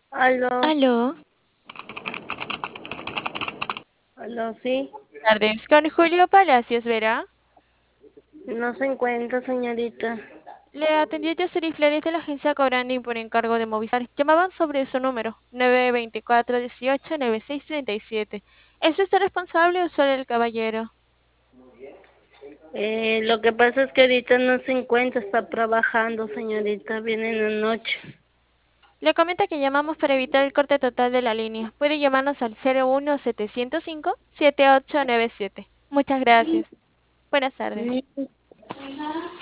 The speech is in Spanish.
Aló, Aló, aló, sí. tardes. Con Julio Palacios, ¿verá? No se encuentra, señorita. Le atendió Jocelyn Flores de la agencia Cobrandi por encargo de Movistar. Llamaban sobre su número, 924-18-9637. ¿Es usted responsable o solo el caballero? Lo que pasa es que ahorita no se encuentra, está trabajando, señorita. Viene en la noche. Le comenta que llamamos para evitar el corte total de la línea. Puede llamarnos al 01705-7897. Muchas gracias. Buenas tardes. Mm.